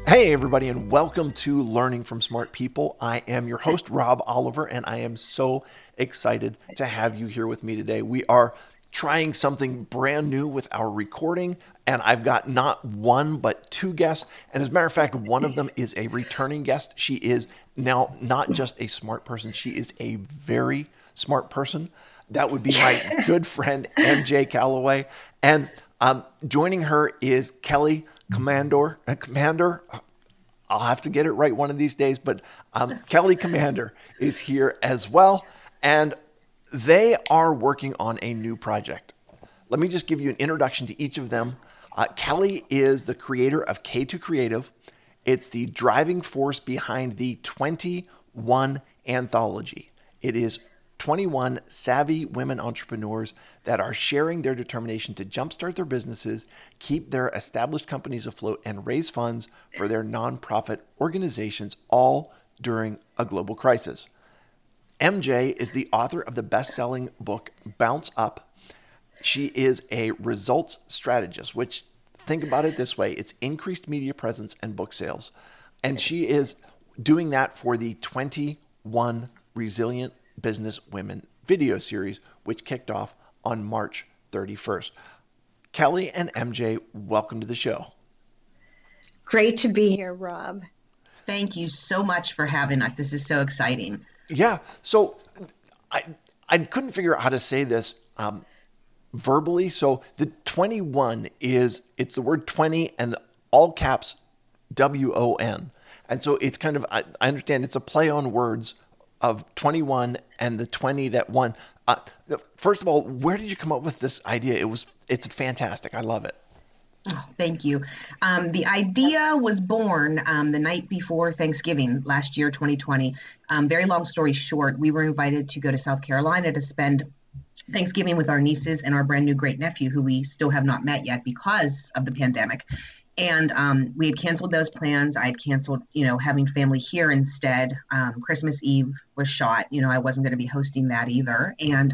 Hey, everybody, and welcome to Learning from Smart People. I am your host, Rob Oliver, and I am so excited to have you here with me today. We are trying something brand new with our recording, and I've got not one, but two guests. And as a matter of fact, one of them is a returning guest. She is now not just a smart person, she is a very smart person. That would be my good friend, MJ Calloway. And joining her is Kelly Commander. I'll have to get it right one of these days, but Kelly Commander is here as well. And they are working on a new project. Let me just give you an introduction to each of them. Kelly is the creator of K2 Creative. It's the driving force behind the 21 anthology. It is 21 savvy women entrepreneurs that are sharing their determination to jumpstart their businesses, keep their established companies afloat, and raise funds for their nonprofit organizations, all during a global crisis. MJ is the author of the best-selling book, Bounce Up. She is a results strategist, which, think about it this way, it's increased media presence and book sales. And she is doing that for the 21 Resilient Business Women video series, which kicked off on March 31st. Kelly and MJ, welcome to the show. Great to be here, Rob. Thank you so much for having us. This is so exciting. Yeah. So I couldn't figure out how to say this verbally. So the 21 it's the word 20 and all caps WON. And so it's kind of, I understand it's a play on words of 21 and the 20 that won. First of all, where did you come up with this idea? It's fantastic. I love it. Oh, thank you. The idea was born the night before Thanksgiving last year, 2020. Very long story short, we were invited to go to South Carolina to spend Thanksgiving with our nieces and our brand new great nephew, who we still have not met yet because of the pandemic. And we had canceled those plans. I had canceled, having family here instead. Christmas Eve was shot. I wasn't going to be hosting that either. And,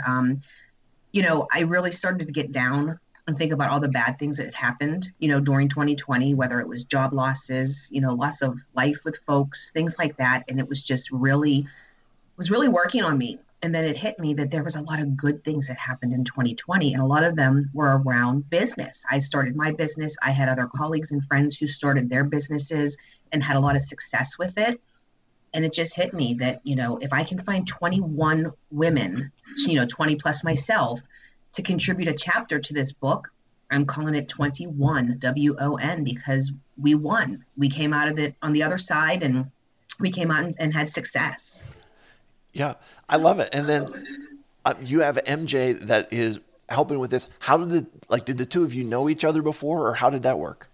I really started to get down and think about all the bad things that had happened, during 2020, whether it was job losses, loss of life with folks, things like that. And it was just really working on me. And then it hit me that there was a lot of good things that happened in 2020, and a lot of them were around business. I started my business. I had other colleagues and friends who started their businesses and had a lot of success with it. And it just hit me that, if I can find 21 women, 20 plus myself, to contribute a chapter to this book, I'm calling it 21, WON, because we won. We came out of it on the other side, and we came out and had success. Yeah, I love it. And then you have MJ that is helping with this. How did the two of you know each other before, or how did that work?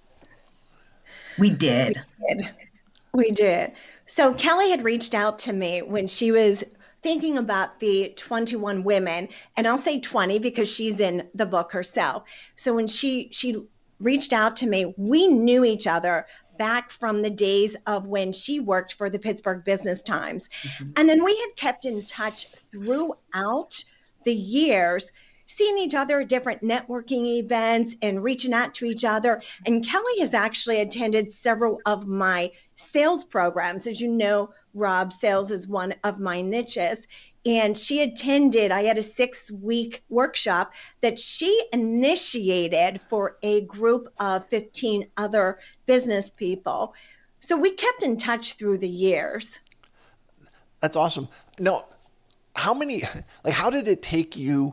We did. We did. So Kelly had reached out to me when she was thinking about the 21 women, and I'll say 20 because she's in the book herself. So when she reached out to me, we knew each other back from the days of when she worked for the Pittsburgh Business Times. Mm-hmm. And then we had kept in touch throughout the years, seeing each other at different networking events and reaching out to each other. And Kelly has actually attended several of my sales programs. As you know, Rob, sales is one of my niches. And she attended, I had a 6-week workshop that she initiated for a group of 15 other business people. So we kept in touch through the years. That's awesome. Now, how did it take you,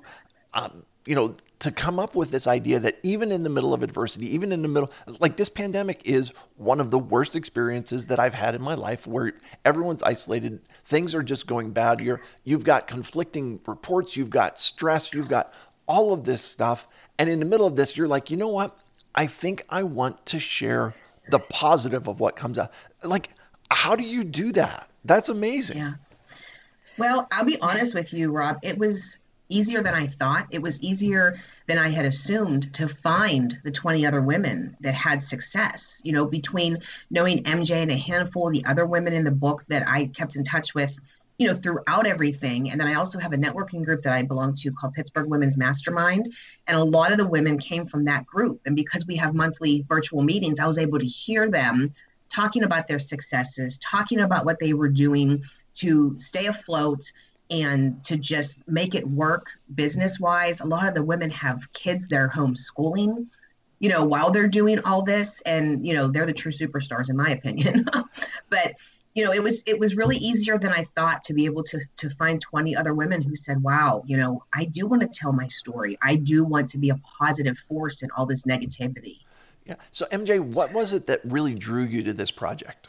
to come up with this idea that even in the middle of adversity, even in the middle, this pandemic is one of the worst experiences that I've had in my life, where everyone's isolated, things are just going bad. You've got conflicting reports, you've got stress, you've got all of this stuff. And in the middle of this, you're like, you know what? I think I want to share the positive of what comes out. How do you do that? That's amazing. Yeah. Well, I'll be honest with you, Rob. It was easier than I thought. It was easier than I had assumed to find the 20 other women that had success. Between knowing MJ and a handful of the other women in the book that I kept in touch with, throughout everything. And then I also have a networking group that I belong to called Pittsburgh Women's Mastermind. And a lot of the women came from that group. And because we have monthly virtual meetings, I was able to hear them talking about their successes, talking about what they were doing to stay afloat and to just make it work business-wise. A lot of the women have kids they're homeschooling, while they're doing all this. And, they're the true superstars, in my opinion. But, it was really easier than I thought to be able to find 20 other women who said, wow, I do want to tell my story. I do want to be a positive force in all this negativity. Yeah. So MJ, what was it that really drew you to this project?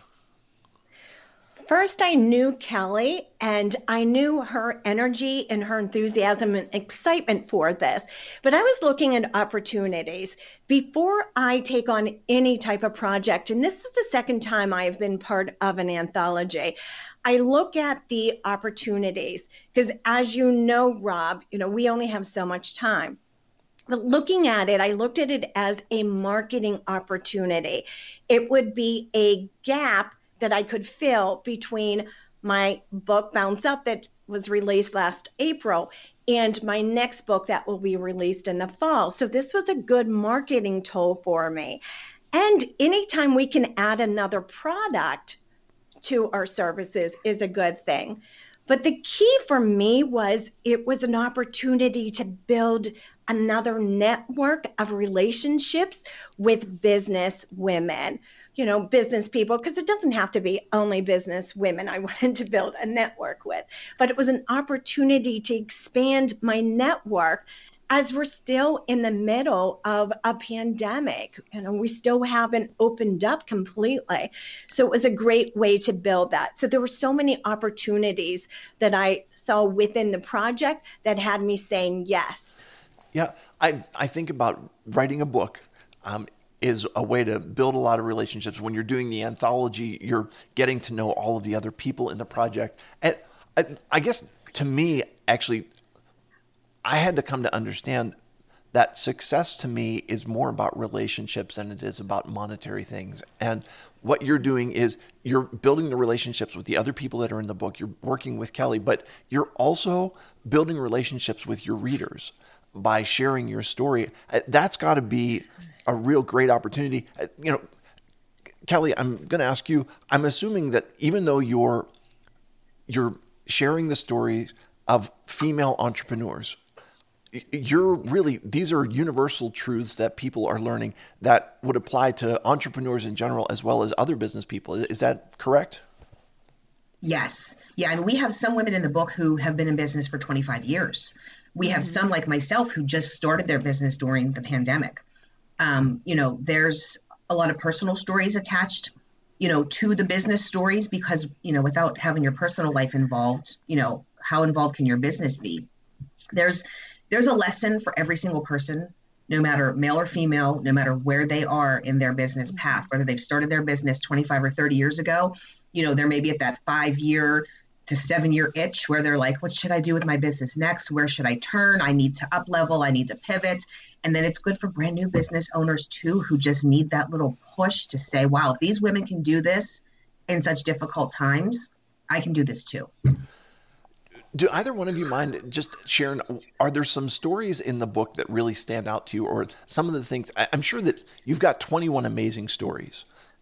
First, I knew Kelly, and I knew her energy and her enthusiasm and excitement for this. But I was looking at opportunities before I take on any type of project. And this is the second time I have been part of an anthology. I look at the opportunities because, as you know, Rob, we only have so much time. But looking at it, I looked at it as a marketing opportunity. It would be a gap that I could fill between my book Bounce Up that was released last April and my next book that will be released in the fall. So this was a good marketing tool for me. And anytime we can add another product to our services is a good thing. But the key for me was it was an opportunity to build another network of relationships with business women. Business people, because it doesn't have to be only business women I wanted to build a network with, but it was an opportunity to expand my network as we're still in the middle of a pandemic. We still haven't opened up completely. So it was a great way to build that. So there were so many opportunities that I saw within the project that had me saying yes. Yeah, I think about writing a book. Is a way to build a lot of relationships. When you're doing the anthology, you're getting to know all of the other people in the project. And I guess to me, actually, I had to come to understand that success to me is more about relationships than it is about monetary things. And what you're doing is you're building the relationships with the other people that are in the book. You're working with Kelly, but you're also building relationships with your readers by sharing your story. That's got to be a real great opportunity. Kelly, I'm going to ask you, I'm assuming that even though you're sharing the stories of female entrepreneurs, these are universal truths that people are learning that would apply to entrepreneurs in general as well as other business people. Is that correct? Yes. Yeah. And we have some women in the book who have been in business for 25 years. We have some like myself who just started their business during the pandemic. There's a lot of personal stories attached, to the business stories because, without having your personal life involved, how involved can your business be? There's a lesson for every single person, no matter male or female, no matter where they are in their business path, whether they've started their business 25 or 30 years ago, they're maybe at that 5-year to 7-year itch where they're like, what should I do with my business next? Where should I turn? I need to up level. I need to pivot. And then it's good for brand new business owners too, who just need that little push to say, wow, if these women can do this in such difficult times, I can do this too. Do either one of you mind just sharing, are there some stories in the book that really stand out to you, or some of the things? I'm sure that you've got 21 amazing stories.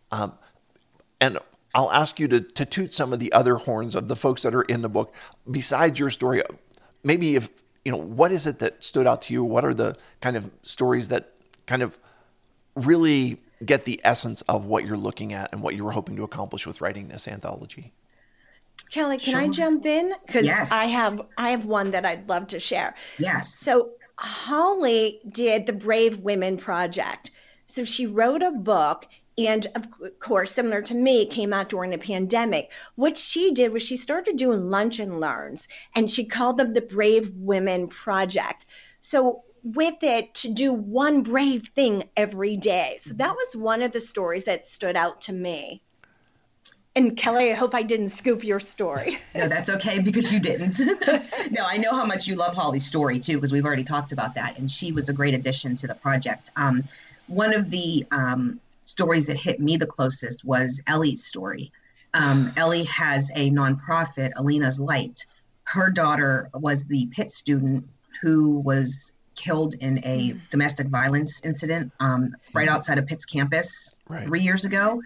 And I'll ask you to toot some of the other horns of the folks that are in the book. Besides your story, maybe if, what is it that stood out to you? What are the kind of stories that kind of really get the essence of what you're looking at and what you were hoping to accomplish with writing this anthology? Kelly, can Sure. I jump in? Because Yes. I have one that I'd love to share. Yes. So Holly did the Brave Women Project. So she wrote a book, and of course, similar to me, it came out during the pandemic. What she did was she started doing lunch and learns, and she called them the Brave Women Project. So with it, to do one brave thing every day. So that was one of the stories that stood out to me. And Kelly, I hope I didn't scoop your story. No, that's okay because you didn't. No, I know how much you love Holly's story too, because we've already talked about that. And she was a great addition to the project. One of the stories that hit me the closest was Ellie's story. Ellie has a nonprofit, Alina's Light. Her daughter was the Pitt student who was killed in a domestic violence incident right outside of Pitt's campus 3 years ago.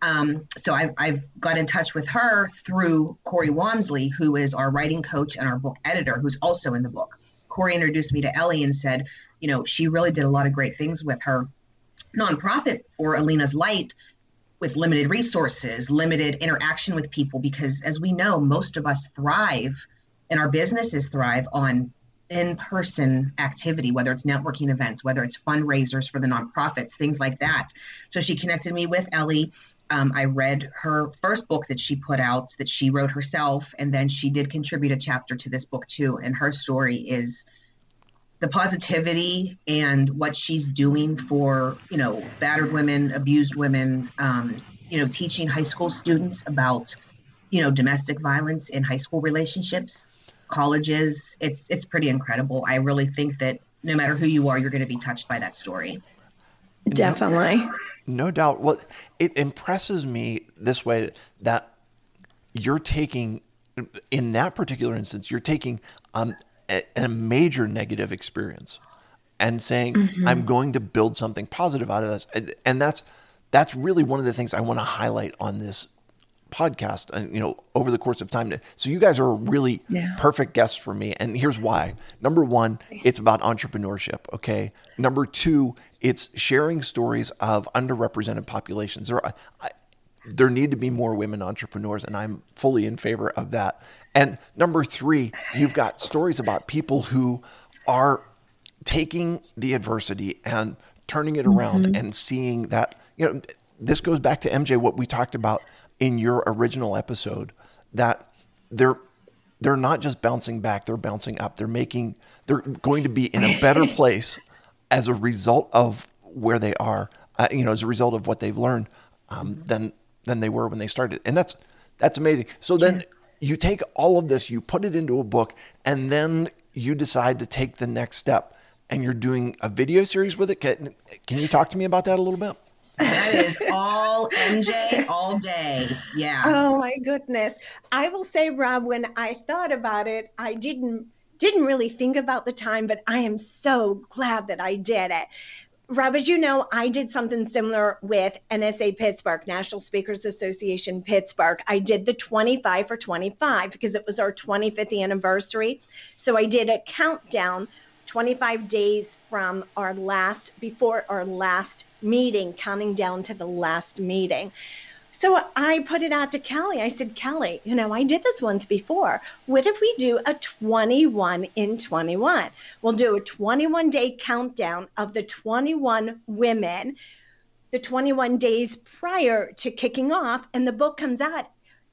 So I've got in touch with her through Corey Walmsley, who is our writing coach and our book editor, who's also in the book. Corey introduced me to Ellie and said, she really did a lot of great things with her nonprofit for Alina's Light, with limited resources, limited interaction with people, because as we know, most of us thrive and our businesses thrive on in-person activity, whether it's networking events, whether it's fundraisers for the nonprofits, things like that. So she connected me with Ellie. I read her first book that she put out, that she wrote herself, and then she did contribute a chapter to this book too. And her story is the positivity and what she's doing for, battered women, abused women, teaching high school students about, domestic violence in high school relationships, colleges. It's pretty incredible. I really think that no matter who you are, you're going to be touched by that story. Definitely. No doubt. Well, it impresses me this way that you're taking, in that particular instance, you're taking a major negative experience and saying, I'm going to build something positive out of this. And that's really one of the things I want to highlight on this podcast and, over the course of time. So you guys are really perfect guests for me. And here's why. Number one, it's about entrepreneurship. Okay. Number two, it's sharing stories of underrepresented populations. There need to be more women entrepreneurs, and I'm fully in favor of that. And number three, you've got stories about people who are taking the adversity and turning it around and seeing that, this goes back to MJ, what we talked about in your original episode, that they're not just bouncing back, they're bouncing up. They're going to be in a better place as a result of where they are, as a result of what they've learned, than they were when they started. And that's amazing. So then you take all of this, you put it into a book, and then you decide to take the next step, and you're doing a video series with it. Can you talk to me about that a little bit? That is all MJ all day. Yeah. Oh my goodness. I will say, Rob, when I thought about it, I didn't really think about the time, but I am so glad that I did it. Rob, as you know, I did something similar with NSA Pittsburgh, National Speakers Association Pittsburgh. I did the 25 for 25 because it was our 25th anniversary. So I did a countdown 25 days from before our last meeting, counting down to the last meeting. So I put it out to Kelly. I said, Kelly, I did this once before. What if we do a 21 in 21? We'll do a 21-day countdown of the 21 women, the 21 days prior to kicking off, and the book comes out,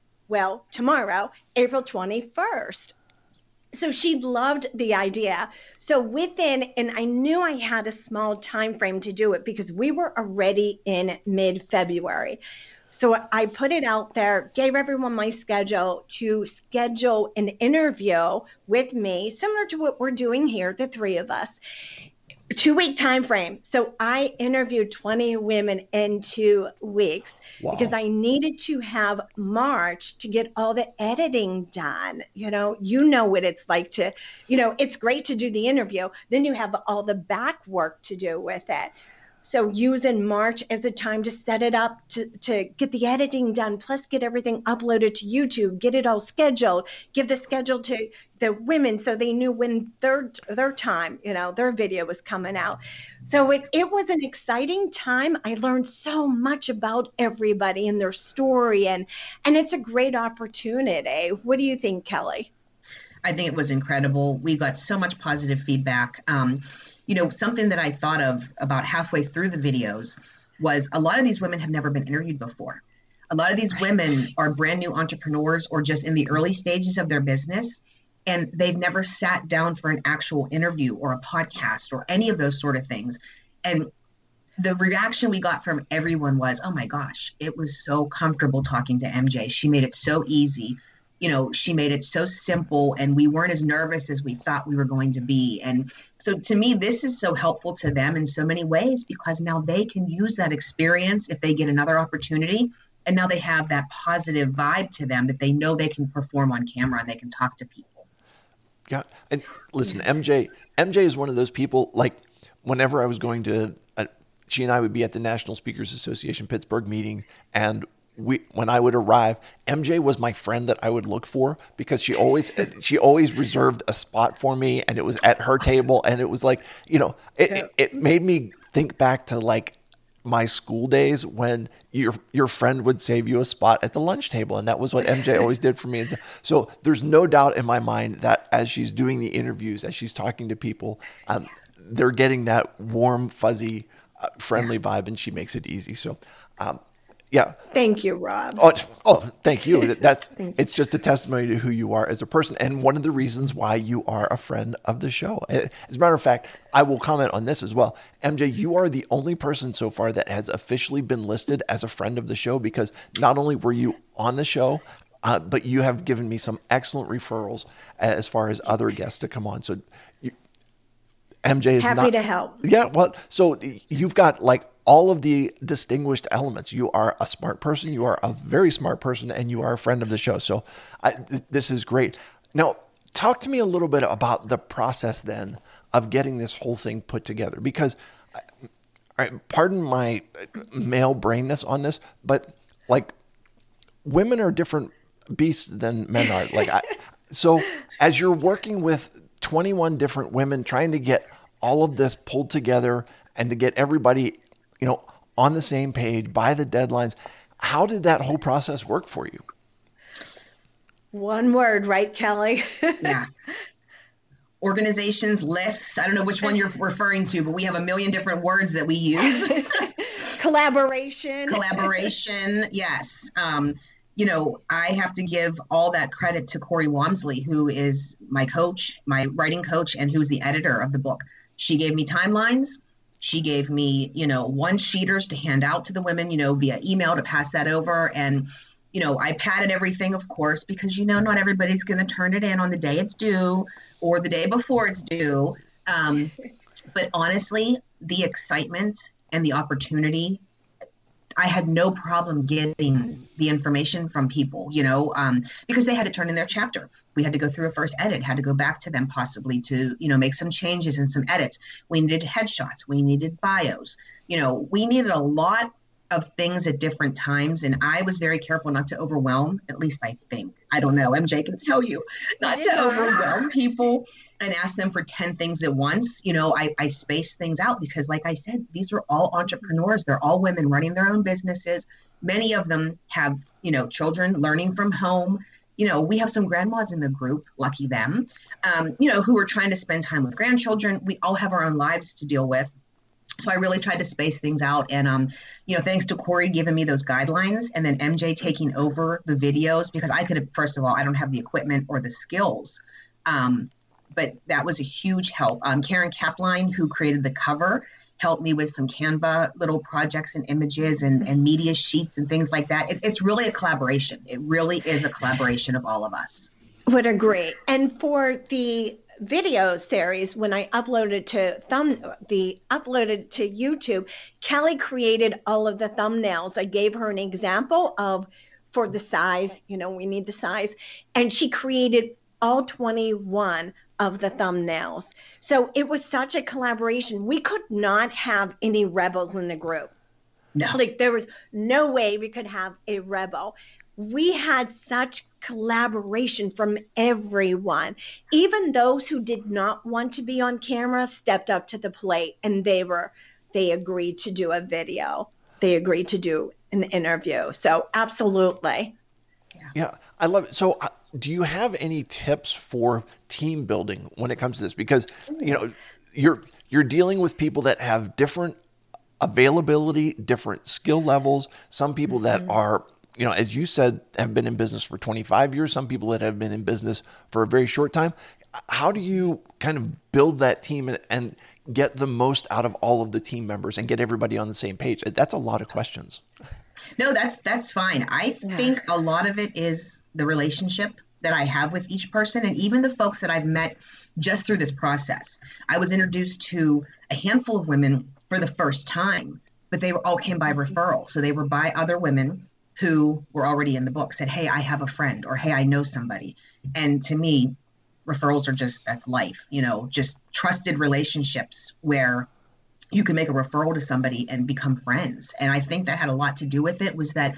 tomorrow, April 21st. So she loved the idea. So and I knew I had a small time frame to do it because we were already in mid-February. So I put it out there, gave everyone my schedule to schedule an interview with me, similar to what we're doing here, the three of us, 2-week time frame. So I interviewed 20 women in 2 weeks because I needed to have March to get all the editing done. You know what it's like to, it's great to do the interview. Then you have all the back work to do with it. So using March as a time to set it up, to get the editing done, plus get everything uploaded to YouTube, get it all scheduled, give the schedule to the women so they knew when their time, their video was coming out. So it was an exciting time. I learned so much about everybody and their story, and it's a great opportunity. What do you think, Kelly? I think it was incredible. We got so much positive feedback. Something that I thought of about halfway through the videos was a lot of these women have never been interviewed before. A lot of these women are brand new entrepreneurs or just in the early stages of their business, and they've never sat down for an actual interview or a podcast or any of those sort of things. And the reaction we got from everyone was, oh my gosh, it was so comfortable talking to MJ. She made it so easy. She made it so simple, and we weren't as nervous as we thought we were going to be. And so to me, this is so helpful to them in so many ways, because now they can use that experience if they get another opportunity. And now they have that positive vibe to them that they know they can perform on camera and they can talk to people. Yeah. And listen, MJ is one of those people, like whenever I was going to, she and I would be at the National Speakers Association Pittsburgh meeting, and when I would arrive, MJ was my friend that I would look for, because she always reserved a spot for me, and it was at her table. And it was like, it made me think back to like my school days when your friend would save you a spot at the lunch table. And that was what MJ always did for me. And so there's no doubt in my mind that as she's doing the interviews, as she's talking to people, they're getting that warm, fuzzy, friendly vibe, and she makes it easy. So, yeah. Thank you, Rob. Oh, thank you. It's just a testimony to who you are as a person, and one of the reasons why you are a friend of the show. As a matter of fact, I will comment on this as well. MJ, you are the only person so far that has officially been listed as a friend of the show, because not only were you on the show, but you have given me some excellent referrals as far as other guests to come on. So MJ is happy to help. Yeah, well, so you've got like all of the distinguished elements. You are a smart person, you are a very smart person, and you are a friend of the show. So this is great. Now, talk to me a little bit about the process then of getting this whole thing put together, because, pardon my male brainness on this, but like women are different beasts than men are. So as you're working with 21 different women, trying to get all of this pulled together and to get everybody, on the same page by the deadlines, how did that whole process work for you? One word, right, Kelly? Yeah. Organizations, lists. I don't know which one you're referring to, but we have a million different words that we use. Collaboration. Yes. I have to give all that credit to Corey Walmsley, who is my coach, my writing coach, and who's the editor of the book. She gave me timelines. She gave me, one-sheeters to hand out to the women, via email to pass that over. And, I padded everything, of course, because, not everybody's going to turn it in on the day it's due or the day before it's due. But honestly, the excitement and the opportunity, I had no problem getting the information from people, because they had to turn in their chapter. We had to go through a first edit, had to go back to them possibly to, make some changes and some edits. We needed headshots. We needed bios. We needed a lot of things at different times. And I was very careful not to overwhelm, at least I think. I don't know. MJ can tell you not to overwhelm people and ask them for 10 things at once. I space things out because, like I said, these are all entrepreneurs. They're all women running their own businesses. Many of them have, children learning from home. We have some grandmas in the group, lucky them, who are trying to spend time with grandchildren. We all have our own lives to deal with. So I really tried to space things out. And, thanks to Corey giving me those guidelines and then MJ taking over the videos, because I could have, first of all, I don't have the equipment or the skills. But that was a huge help. Karen Kapline, who created the cover, helped me with some Canva little projects and images and media sheets and things like that. It's really a collaboration. It really is a collaboration of all of us. Would agree. And for the video series, when I uploaded to YouTube, Kelly created all of the thumbnails. I gave her an example for the size, we need the size, and she created all 21 of the thumbnails. So it was such a collaboration. We could not have any rebels in the group. No. There was no way we could have a rebel. We had such collaboration from everyone. Even those who did not want to be on camera stepped up to the plate, and they agreed to do a video. They agreed to do an interview. So absolutely. Yeah, I love it. So do you have any tips for team building when it comes to this? Because, you're dealing with people that have different availability, different skill levels. Some people that are, as you said, have been in business for 25 years, some people that have been in business for a very short time. How do you kind of build that team and get the most out of all of the team members and get everybody on the same page? That's a lot of questions. No, that's fine. I think a lot of it is the relationship that I have with each person, and even the folks that I've met just through this process. I was introduced to a handful of women for the first time, but they all came by referral. So they were by other women who were already in the book, said, hey, I have a friend, or hey, I know somebody. And to me, referrals are that's life, just trusted relationships where you can make a referral to somebody and become friends. And I think that had a lot to do with it, was that,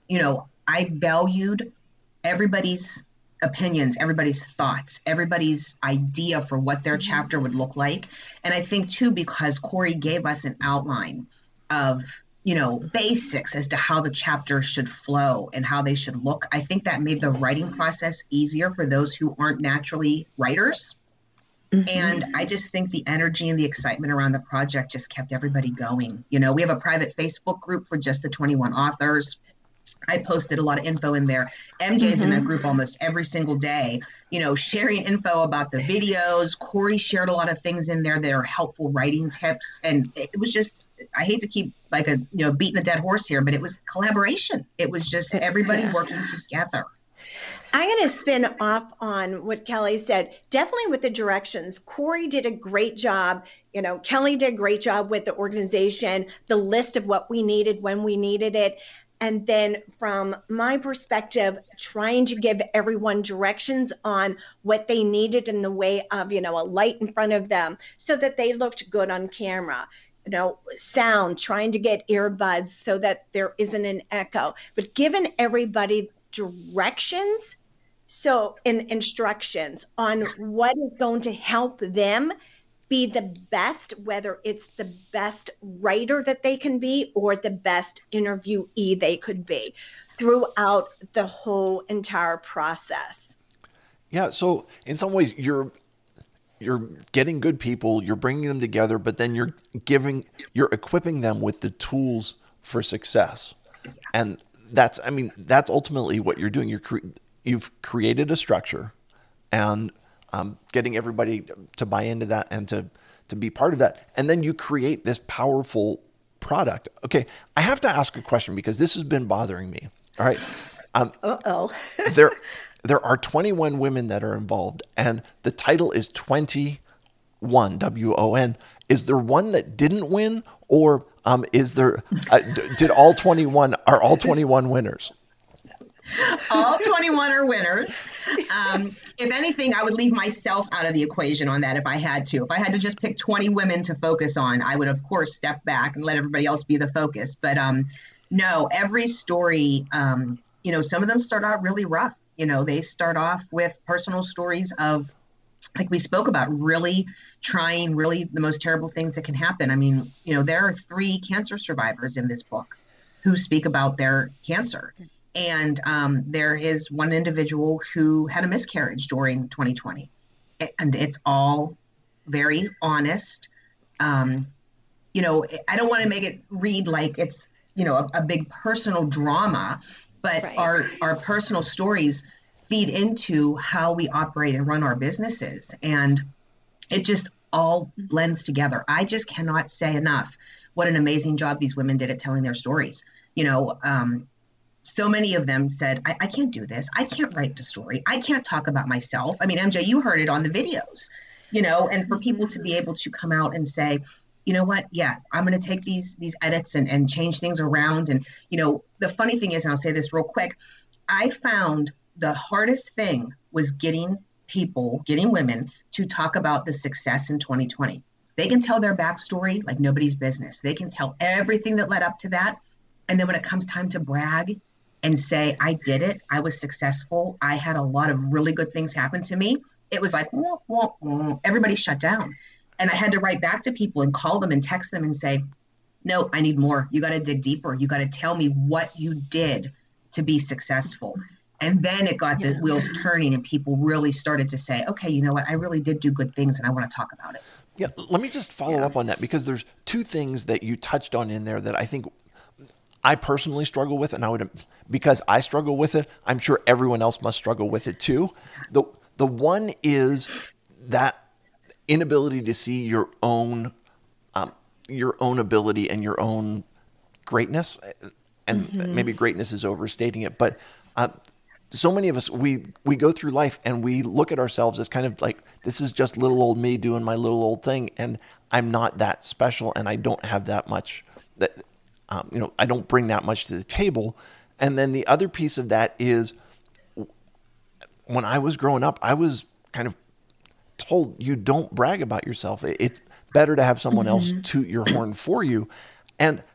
I valued everybody's opinions, everybody's thoughts, everybody's idea for what their chapter would look like. And I think too, because Corey gave us an outline of, basics as to how the chapter should flow and how they should look, I think that made the writing process easier for those who aren't naturally writers. And I just think the energy and the excitement around the project just kept everybody going. We have a private Facebook group for just the 21 authors. I posted a lot of info in there. MJ's in that group almost every single day, sharing info about the videos. Corey shared a lot of things in there that are helpful writing tips. And it was just, I hate to keep beating a dead horse here, but it was collaboration. It was just everybody working together. I'm going to spin off on what Kelly said. Definitely with the directions. Corey did a great job. Kelly did a great job with the organization, the list of what we needed when we needed it. And then from my perspective, trying to give everyone directions on what they needed in the way of, a light in front of them so that they looked good on camera. Sound, trying to get earbuds so that there isn't an echo. But giving everybody directions, instructions on what is going to help them be the best, whether it's the best writer that they can be or the best interviewee they could be throughout the whole entire process. Yeah. So in some ways you're getting good people, you're bringing them together, but then you're equipping them with the tools for success. And that's ultimately what you're doing. You've created a structure and getting everybody to buy into that and to be part of that. And then you create this powerful product. Okay. I have to ask a question because this has been bothering me. All right. There are 21 women that are involved and the title is 21, WON. Is there one that didn't win or is there, are all 21 winners? All 21 are winners. If anything, I would leave myself out of the equation on that if I had to. If I had to just pick 20 women to focus on, I would, of course, step back and let everybody else be the focus. But no, every story, some of them start out really rough. They start off with personal stories of, like we spoke about, really trying the most terrible things that can happen. There are 3 cancer survivors in this book who speak about their cancer. And there is one individual who had a miscarriage during 2020. And it's all very honest. I don't want to make it read like it's, a big personal drama, but right. Our personal stories feed into how we operate and run our businesses. And it just all blends together. I just cannot say enough what an amazing job these women did at telling their stories. So many of them said, I can't do this. I can't write the story. I can't talk about myself. MJ, you heard it on the videos, and for people to be able to come out and say, you know what? Yeah, I'm going to take these edits and change things around. And, the funny thing is, and I'll say this real quick, I found the hardest thing was getting women to talk about the success in 2020. They can tell their backstory like nobody's business. They can tell everything that led up to that. And then when it comes time to brag and say, I did it, I was successful, I had a lot of really good things happen to me, it was like, wah, wah, wah. Everybody shut down. And I had to write back to people and call them and text them and say, no, I need more. You got to dig deeper. You got to tell me what you did to be successful. And then it got the wheels turning and people really started to say, okay, you know what? I really did do good things and I want to talk about it. Yeah. Let me just follow up on that because there's 2 things that you touched on in there that I think I personally struggle with, and because I struggle with it, I'm sure everyone else must struggle with it too. The one is that inability to see your own ability and your own greatness, and maybe greatness is overstating it, but so many of us, we go through life and we look at ourselves as kind of like, this is just little old me doing my little old thing, and I'm not that special, and I don't have that much that. I don't bring that much to the table. And then the other piece of that is when I was growing up, I was kind of told you don't brag about yourself. It's better to have someone else toot your horn for you. And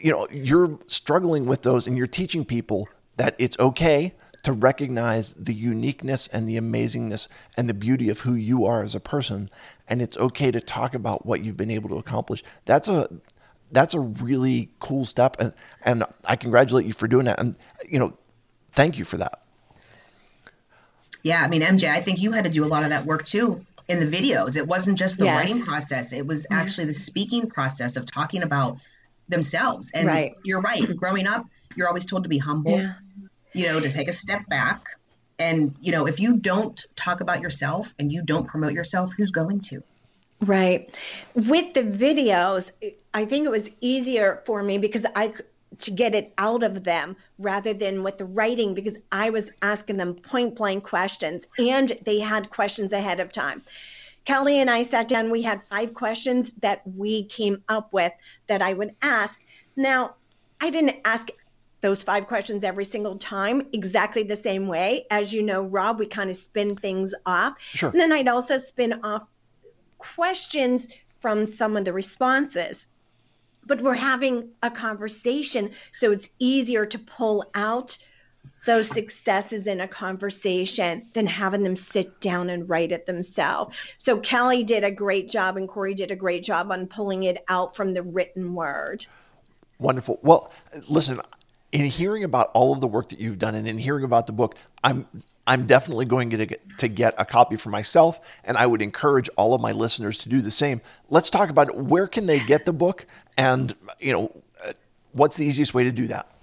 you're struggling with those and you're teaching people that it's okay to recognize the uniqueness and the amazingness and the beauty of who you are as a person. And it's okay to talk about what you've been able to accomplish. That's a really cool step. And I congratulate you for doing that. And, thank you for that. Yeah. I mean, MJ, I think you had to do a lot of that work too in the videos. It wasn't just the writing process. It was actually the speaking process of talking about themselves. And you're right. Growing up, you're always told to be humble, to take a step back. And, if you don't talk about yourself and you don't promote yourself, who's going to? Right. With the videos, I think it was easier for me because to get it out of them rather than with the writing, because I was asking them point blank questions and they had questions ahead of time. Kelly and I sat down, we had 5 questions that we came up with that I would ask. Now, I didn't ask those 5 questions every single time exactly the same way. As you know, Rob, we kind of spin things off. Sure. And then I'd also spin off questions from some of the responses. But we're having a conversation, so it's easier to pull out those successes in a conversation than having them sit down and write it themselves. So Kelly did a great job and Corey did a great job on pulling it out from the written word. Wonderful. Well, listen, in hearing about all of the work that you've done and in hearing about the book, I'm definitely going to get a copy for myself, and I would encourage all of my listeners to do the same. Let's talk about it. Where can they get the book, and what's the easiest way to do that?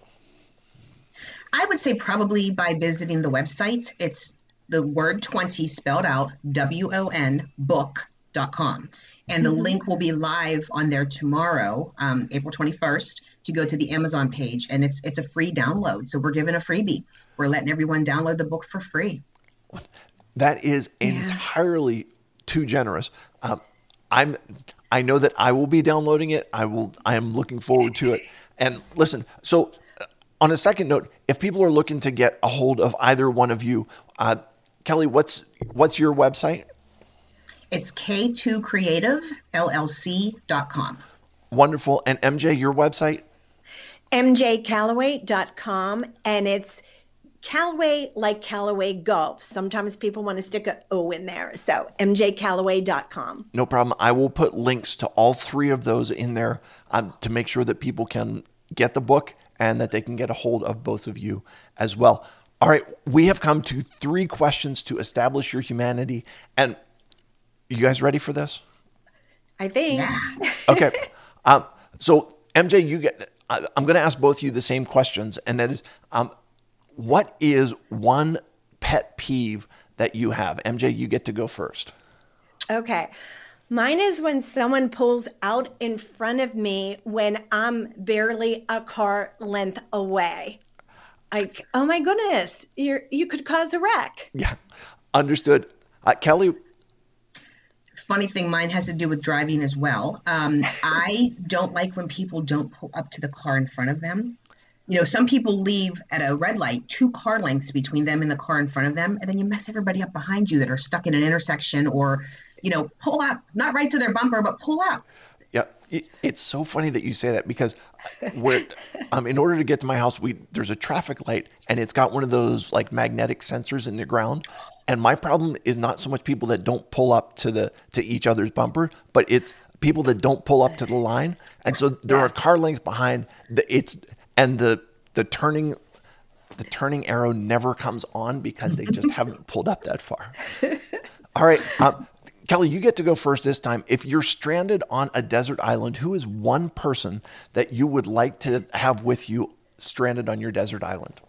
I would say probably by visiting the website. It's the word 20 spelled out, WON book.com. And the link will be live on there tomorrow, April 21st, to go to the Amazon page. And it's a free download. So we're giving a freebie. We're letting everyone download the book for free. That is entirely too generous. I know that I will be downloading it. I am looking forward to it. And listen, so on a second note, if people are looking to get a hold of either one of you, Kelly, what's your website? It's K2creativellc.com. Wonderful. And MJ, your website? mjcallaway.com. And it's Callaway like Callaway Golf. Sometimes people want to stick an O in there. So mjcallaway.com. No problem. I will put links to all 3 of those in there to make sure that people can get the book and that they can get a hold of both of you as well. All right. We have come to 3 questions to establish your humanity. And you guys ready for this? I think. Yeah. Okay. So MJ, I'm going to ask both of you the same questions. And that is, what is one pet peeve that you have? MJ, you get to go first. Okay. Mine is when someone pulls out in front of me when I'm barely a car length away. Like, oh my goodness, you could cause a wreck. Yeah, understood. Kelly? Funny thing, mine has to do with driving as well. I don't like when people don't pull up to the car in front of them. Some people leave at a red light 2 car lengths between them and the car in front of them, and then you mess everybody up behind you that are stuck in an intersection or, pull up, not right to their bumper, but pull up. Yeah, it's so funny that you say that because in order to get to my house, there's a traffic light and it's got one of those like magnetic sensors in the ground. And my problem is not so much people that don't pull up to each other's bumper, but it's people that don't pull up to the line. And so there are car lengths behind the turning arrow never comes on because they just haven't pulled up that far. All right. Kelly, you get to go first this time. If you're stranded on a desert island, who is one person that you would like to have with you stranded on your desert island?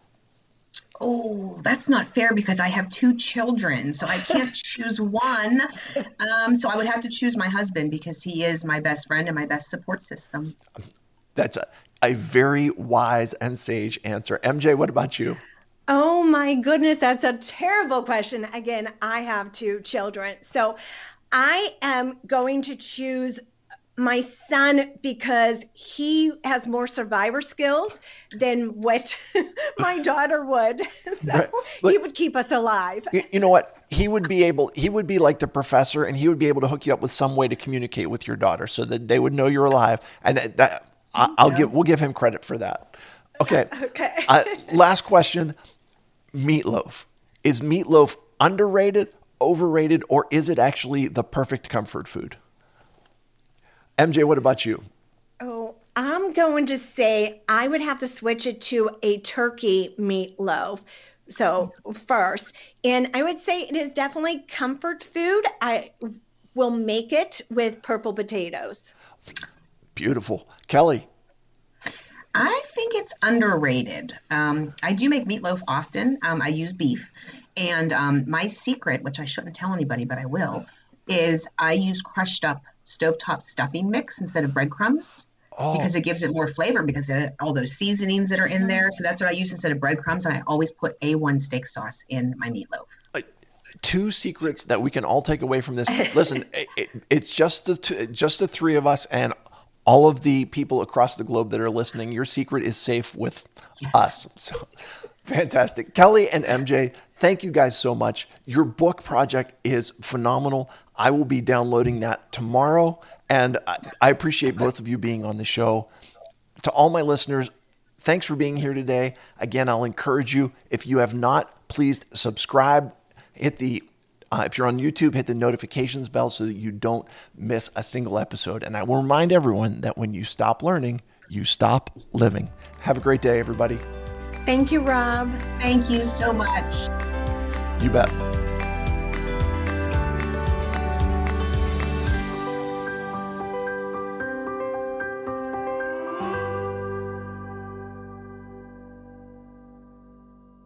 Oh, that's not fair because I have 2 children, so I can't choose one. So I would have to choose my husband because he is my best friend and my best support system. That's a very wise and sage answer. MJ, what about you? Oh my goodness, that's a terrible question. Again, I have 2 children. So I am going to choose my son because he has more survivor skills than what my daughter would. So right. Look, he would keep us alive. You know what? He would be like the professor, and he would be able to hook you up with some way to communicate with your daughter so that they would know you're alive. And We'll give him credit for that. Okay. Okay. Last question. Meatloaf. Is meatloaf underrated, overrated, or is it actually the perfect comfort food? MJ, what about you? Oh, I'm going to say I would have to switch it to a turkey meatloaf. So first, and I would say it is definitely comfort food. I will make it with purple potatoes. Beautiful. Kelly. I think it's underrated. I do make meatloaf often. I use beef. And my secret, which I shouldn't tell anybody, but I will, is I use crushed up stovetop stuffing mix instead of breadcrumbs. Because it gives it more flavor because of all those seasonings that are in there. So that's what I use instead of breadcrumbs. And I always put A1 steak sauce in my meatloaf. Two secrets that we can all take away from this. Listen, it's just the three of us and all of the people across the globe that are listening. Your secret is safe with us. So fantastic. Kelly and MJ, thank you guys so much. Your book project is phenomenal. I will be downloading that tomorrow. And I appreciate both of you being on the show. To all my listeners, thanks for being here today. Again, I'll encourage you, if you have not, please subscribe. If you're on YouTube, hit the notifications bell so that you don't miss a single episode. And I will remind everyone that when you stop learning, you stop living. Have a great day, everybody. Thank you, Rob. Thank you so much. You bet.